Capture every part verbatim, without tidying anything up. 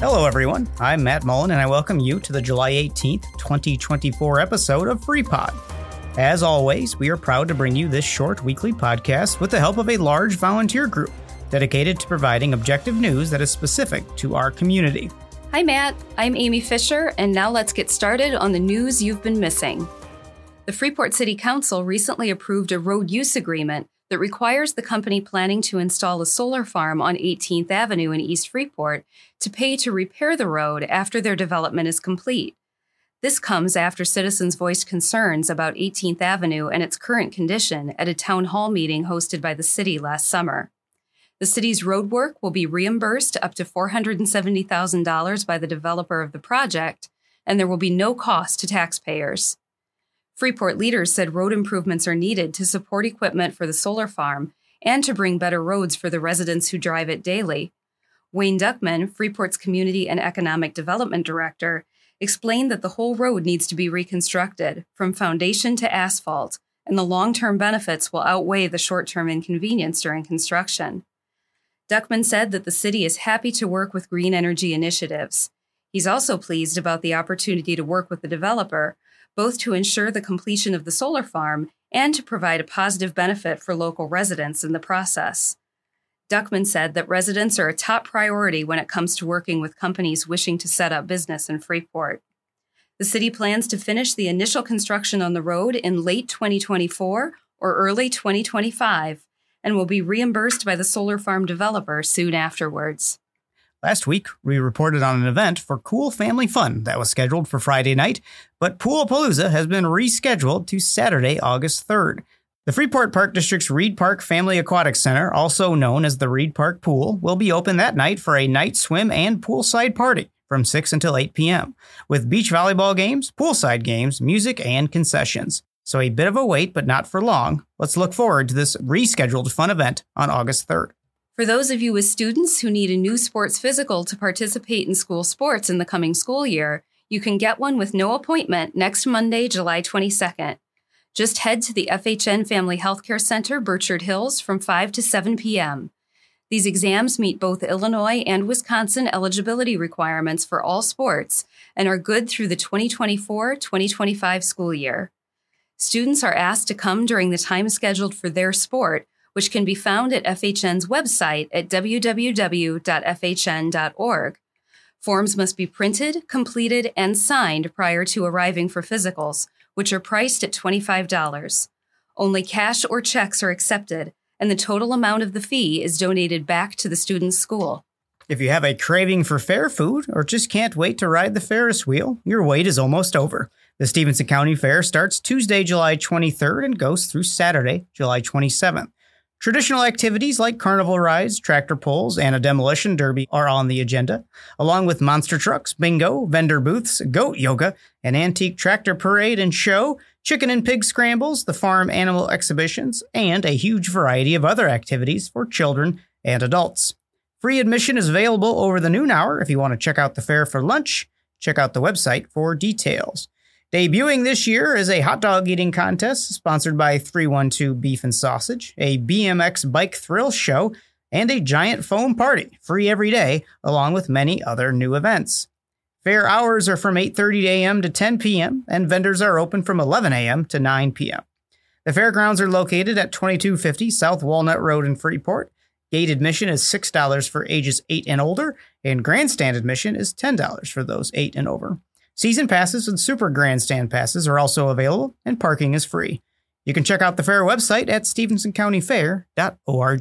Hello, everyone. I'm Matt Mullen, and I welcome you to the July eighteenth, twenty twenty-four episode of FreePod. As always, we are proud to bring you this short weekly podcast with the help of a large volunteer group dedicated to providing objective news that is specific to our community. Hi, Matt. I'm Amy Fisher, and now let's get started on the news you've been missing. The Freeport City Council recently approved a road use agreement that requires the company planning to install a solar farm on eighteenth Avenue in East Freeport to pay to repair the road after their development is complete. This comes after citizens voiced concerns about eighteenth Avenue and its current condition at a town hall meeting hosted by the city last summer. The city's road work will be reimbursed up to four hundred seventy thousand dollars by the developer of the project, and there will be no cost to taxpayers. Freeport leaders said road improvements are needed to support equipment for the solar farm and to bring better roads for the residents who drive it daily. Wayne Duckman, Freeport's Community and Economic Development Director, explained that the whole road needs to be reconstructed, from foundation to asphalt, and the long-term benefits will outweigh the short-term inconvenience during construction. Duckman said that the city is happy to work with green energy initiatives. He's also pleased about the opportunity to work with the developer, both to ensure the completion of the solar farm and to provide a positive benefit for local residents in the process. Duckman said that residents are a top priority when it comes to working with companies wishing to set up business in Freeport. The city plans to finish the initial construction on the road in late twenty twenty-four or early twenty twenty-five and will be reimbursed by the solar farm developer soon afterwards. Last week, we reported on an event for Cool Family Fun that was scheduled for Friday night, but Poolapalooza has been rescheduled to Saturday, August third. The Freeport Park District's Reed Park Family Aquatic Center, also known as the Reed Park Pool, will be open that night for a night swim and poolside party from six until eight p.m., with beach volleyball games, poolside games, music, and concessions. So a bit of a wait, but not for long. Let's look forward to this rescheduled fun event on August third. For those of you with students who need a new sports physical to participate in school sports in the coming school year, you can get one with no appointment next Monday, July twenty-second. Just head to the F H N Family Healthcare Center, Burchard Hills, from five to seven p.m. These exams meet both Illinois and Wisconsin eligibility requirements for all sports and are good through the twenty twenty-four twenty twenty-five school year. Students are asked to come during the time scheduled for their sport, which can be found at F H N's website at w w w dot f h n dot org. Forms must be printed, completed, and signed prior to arriving for physicals, which are priced at twenty-five dollars. Only cash or checks are accepted, and the total amount of the fee is donated back to the student's school. If you have a craving for fair food or just can't wait to ride the Ferris wheel, your wait is almost over. The Stephenson County Fair starts Tuesday, July twenty-third and goes through Saturday, July twenty-seventh. Traditional activities like carnival rides, tractor pulls, and a demolition derby are on the agenda, along with monster trucks, bingo, vendor booths, goat yoga, an antique tractor parade and show, chicken and pig scrambles, the farm animal exhibitions, and a huge variety of other activities for children and adults. Free admission is available over the noon hour if you want to check out the fair for lunch. Check out the website for details. Debuting this year is a hot dog eating contest sponsored by three one two Beef and Sausage, a B M X bike thrill show, and a giant foam party, free every day, along with many other new events. Fair hours are from eight thirty a.m. to ten p.m., and vendors are open from eleven a.m. to nine p.m. The fairgrounds are located at twenty-two fifty South Walnut Road in Freeport. Gate admission is six dollars for ages eight and older, and grandstand admission is ten dollars for those eight and over. Season passes and super grandstand passes are also available, and parking is free. You can check out the fair website at stephenson county fair dot org.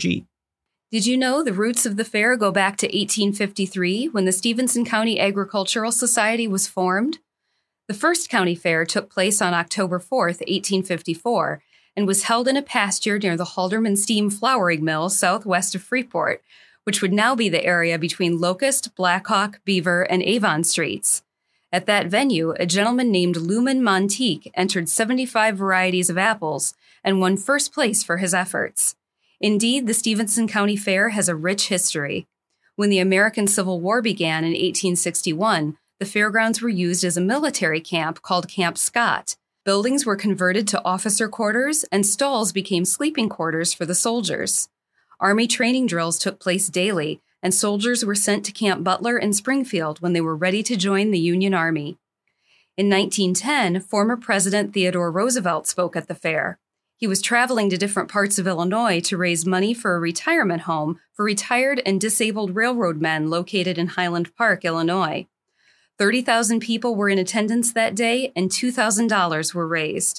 Did you know the roots of the fair go back to eighteen fifty-three, when the Stephenson County Agricultural Society was formed? The first county fair took place on October fourth, eighteen fifty-four, and was held in a pasture near the Halderman Steam Flouring Mill southwest of Freeport, which would now be the area between Locust, Blackhawk, Beaver, and Avon Streets. At that venue, a gentleman named Luman Montique entered seventy-five varieties of apples and won first place for his efforts. Indeed, the Stephenson County Fair has a rich history. When the American Civil War began in eighteen sixty-one, the fairgrounds were used as a military camp called Camp Scott. Buildings were converted to officer quarters, and stalls became sleeping quarters for the soldiers. Army training drills took place daily, and soldiers were sent to Camp Butler in Springfield when they were ready to join the Union Army. In nineteen ten, former President Theodore Roosevelt spoke at the fair. He was traveling to different parts of Illinois to raise money for a retirement home for retired and disabled railroad men located in Highland Park, Illinois. thirty thousand people were in attendance that day, and two thousand dollars were raised.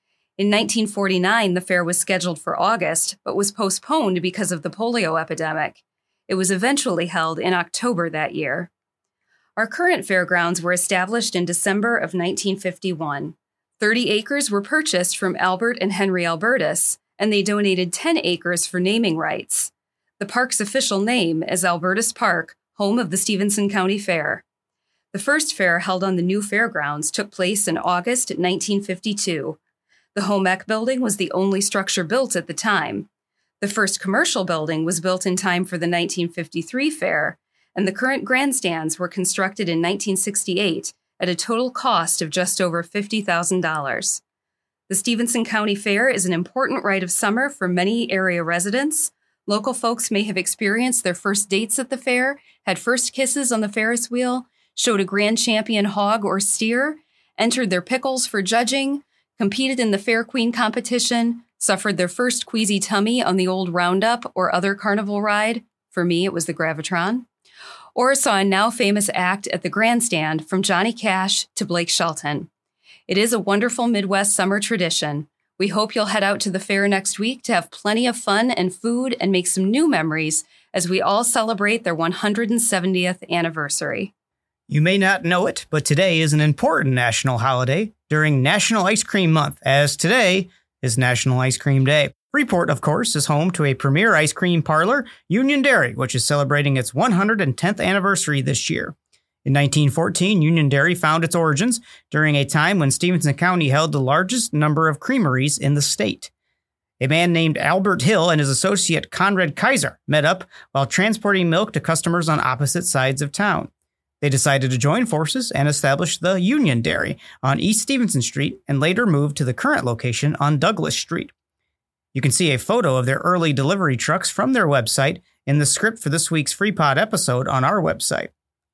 In nineteen forty-nine, the fair was scheduled for August, but was postponed because of the polio epidemic. It was eventually held in October that year. Our current fairgrounds were established in December of nineteen fifty-one. thirty acres were purchased from Albert and Henry Albertus, and they donated ten acres for naming rights. The park's official name is Albertus Park, home of the Stephenson County Fair. The first fair held on the new fairgrounds took place in August nineteen fifty-two. The home ec building was the only structure built at the time. The first commercial building was built in time for the nineteen fifty-three fair, and the current grandstands were constructed in nineteen sixty-eight at a total cost of just over fifty thousand dollars. The Stephenson County Fair is an important rite of summer for many area residents. Local folks may have experienced their first dates at the fair, had first kisses on the Ferris wheel, showed a grand champion hog or steer, entered their pickles for judging, competed in the Fair Queen competition, suffered their first queasy tummy on the old Roundup or other carnival ride. For me, it was the Gravitron. Or saw a now famous act at the grandstand from Johnny Cash to Blake Shelton. It is a wonderful Midwest summer tradition. We hope you'll head out to the fair next week to have plenty of fun and food and make some new memories as we all celebrate their one hundred seventieth anniversary. You may not know it, but today is an important national holiday during National Ice Cream Month, as today is National Ice Cream Day. Freeport, of course, is home to a premier ice cream parlor, Union Dairy, which is celebrating its one hundred tenth anniversary this year. In nineteen fourteen, Union Dairy found its origins during a time when Stephenson County held the largest number of creameries in the state. A man named Albert Hill and his associate Conrad Kaiser met up while transporting milk to customers on opposite sides of town. They decided to join forces and establish the Union Dairy on East Stephenson Street and later moved to the current location on Douglas Street. You can see a photo of their early delivery trucks from their website in the script for this week's FreePod episode on our website.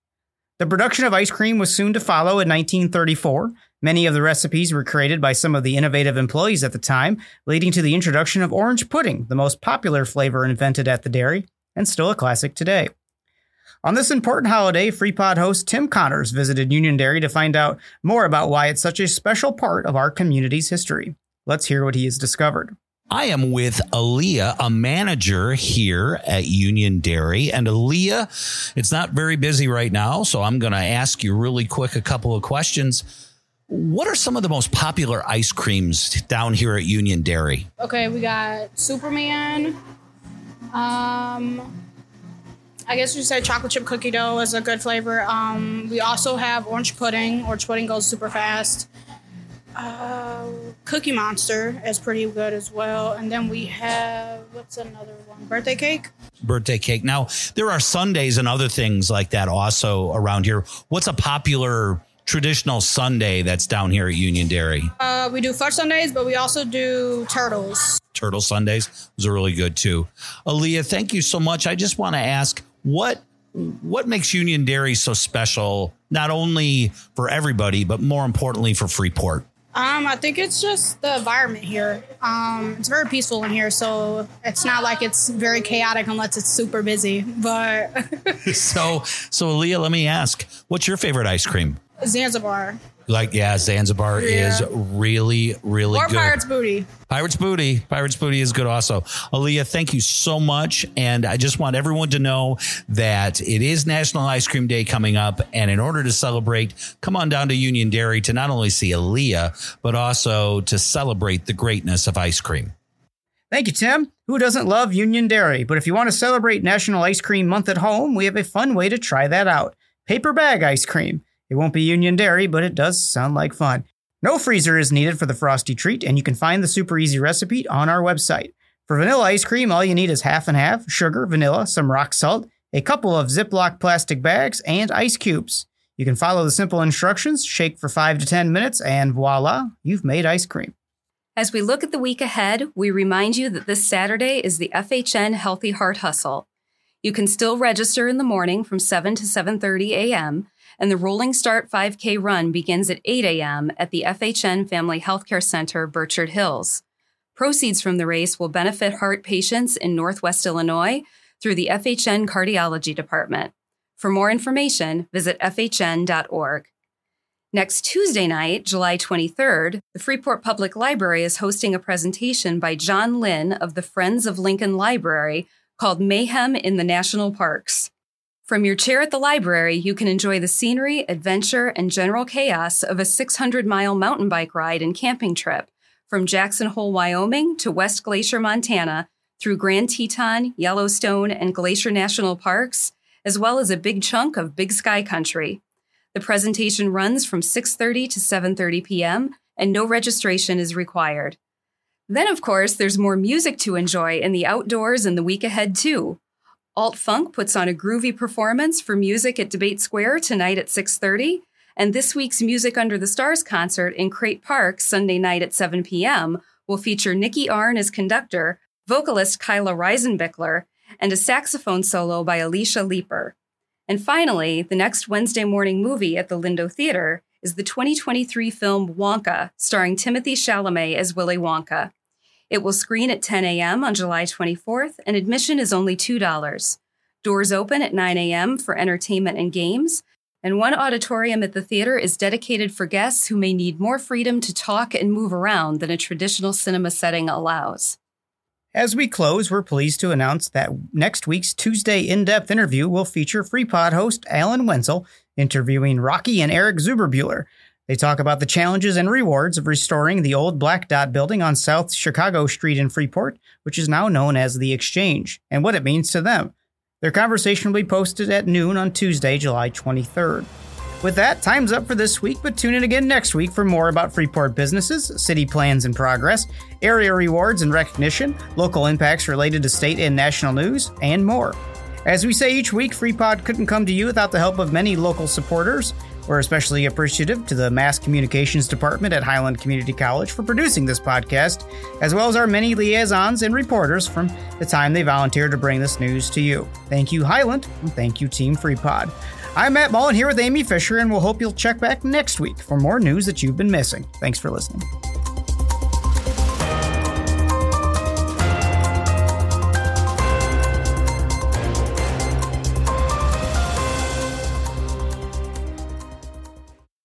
The production of ice cream was soon to follow in nineteen thirty-four. Many of the recipes were created by some of the innovative employees at the time, leading to the introduction of orange pudding, the most popular flavor invented at the dairy, and still a classic today. On this important holiday, FreePod host Tim Connors visited Union Dairy to find out more about why it's such a special part of our community's history. Let's hear what he has discovered. I am with Aaliyah, a manager here at Union Dairy. And Aaliyah, it's not very busy right now, so I'm going to ask you really quick a couple of questions. What are some of the most popular ice creams down here at Union Dairy? Okay, we got Superman. Um, I guess you said chocolate chip cookie dough is a good flavor. Um, we also have orange pudding. Orange pudding goes super fast. Uh, Cookie Monster is pretty good as well. And then we have, what's another one? Birthday cake? Birthday cake. Now, there are sundaes and other things like that also around here. What's a popular traditional sundae that's down here at Union Dairy? Uh, we do fudge sundaes, but we also do turtles. Turtle sundaes. Those are really good, too. Aaliyah, thank you so much. I just want to ask, what what makes Union Dairy so special, not only for everybody, but more importantly for Freeport? Um, I think it's just the environment here. Um, it's very peaceful in here, so it's not like it's very chaotic unless it's super busy. But so, so Aaliyah, let me ask, what's your favorite ice cream? Zanzibar. Like, yeah, Zanzibar yeah. is really, really or good. Or Pirate's Booty. Pirate's Booty. Pirate's Booty is good also. Aaliyah, thank you so much. And I just want everyone to know that it is National Ice Cream Day coming up. And in order to celebrate, come on down to Union Dairy to not only see Aaliyah, but also to celebrate the greatness of ice cream. Thank you, Tim. Who doesn't love Union Dairy? But if you want to celebrate National Ice Cream Month at home, we have a fun way to try that out. Paper bag ice cream. It won't be Union Dairy, but it does sound like fun. No freezer is needed for the frosty treat, and you can find the super easy recipe on our website. For vanilla ice cream, all you need is half and half, sugar, vanilla, some rock salt, a couple of Ziploc plastic bags, and ice cubes. You can follow the simple instructions, shake for five to ten minutes, and voila, you've made ice cream. As we look at the week ahead, we remind you that this Saturday is the F H N Healthy Heart Hustle. You can still register in the morning from seven to seven thirty a.m., and the Rolling Start five K run begins at eight a.m. at the F H N Family Healthcare Center, Burchard Hills. Proceeds from the race will benefit heart patients in Northwest Illinois through the F H N Cardiology Department. For more information, visit f h n dot org. Next Tuesday night, July twenty-third, the Freeport Public Library is hosting a presentation by John Lynn of the Friends of Lincoln Library called Mayhem in the National Parks. From your chair at the library, you can enjoy the scenery, adventure, and general chaos of a six hundred mile mountain bike ride and camping trip from Jackson Hole, Wyoming to West Glacier, Montana, through Grand Teton, Yellowstone, and Glacier National Parks, as well as a big chunk of Big Sky Country. The presentation runs from six thirty to seven thirty p.m., and no registration is required. Then, of course, there's more music to enjoy in the outdoors in the week ahead, too. Alt Funk puts on a groovy performance for music at Debate Square tonight at six thirty, and this week's Music Under the Stars concert in Crate Park Sunday night at seven p.m. will feature Nikki Arn as conductor, vocalist Kyla Reisenbichler, and a saxophone solo by Alicia Leeper. And finally, the next Wednesday morning movie at the Lindo Theater is the twenty twenty-three film Wonka, starring Timothée Chalamet as Willy Wonka. It will screen at ten a.m. on July twenty-fourth, and admission is only two dollars. Doors open at nine a.m. for entertainment and games, and one auditorium at the theater is dedicated for guests who may need more freedom to talk and move around than a traditional cinema setting allows. As we close, we're pleased to announce that next week's Tuesday in-depth interview will feature FreePod host Alan Wenzel interviewing Rocky and Eric Zuberbuehler. They talk about the challenges and rewards of restoring the old Black Dot building on South Chicago Street in Freeport, which is now known as The Exchange, and what it means to them. Their conversation will be posted at noon on Tuesday, July twenty-third. With that, time's up for this week, but tune in again next week for more about Freeport businesses, city plans and progress, area rewards and recognition, local impacts related to state and national news, and more. As we say each week, FreePod couldn't come to you without the help of many local supporters. We're especially appreciative to the Mass Communications Department at Highland Community College for producing this podcast, as well as our many liaisons and reporters from the time they volunteered to bring this news to you. Thank you, Highland, and thank you, Team FreePod. I'm Matt Mullen here with Amy Fisher, and we'll hope you'll check back next week for more news that you've been missing. Thanks for listening.